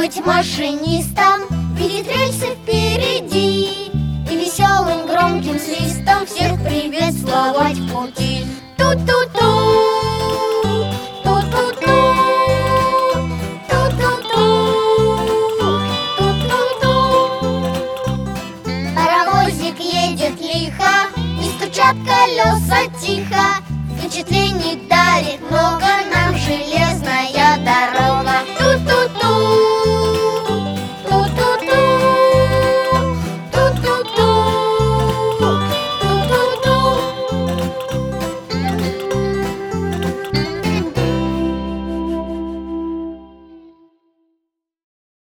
быть машинистом, видеть рельсы впереди и веселым громким свистом всех приветствовать в пути. Ту-ту-ту, ту-ту-ту, ту-ту-ту, ту-ту-ту. Паровозик едет лихо, и стучат колеса тихо, впечатлений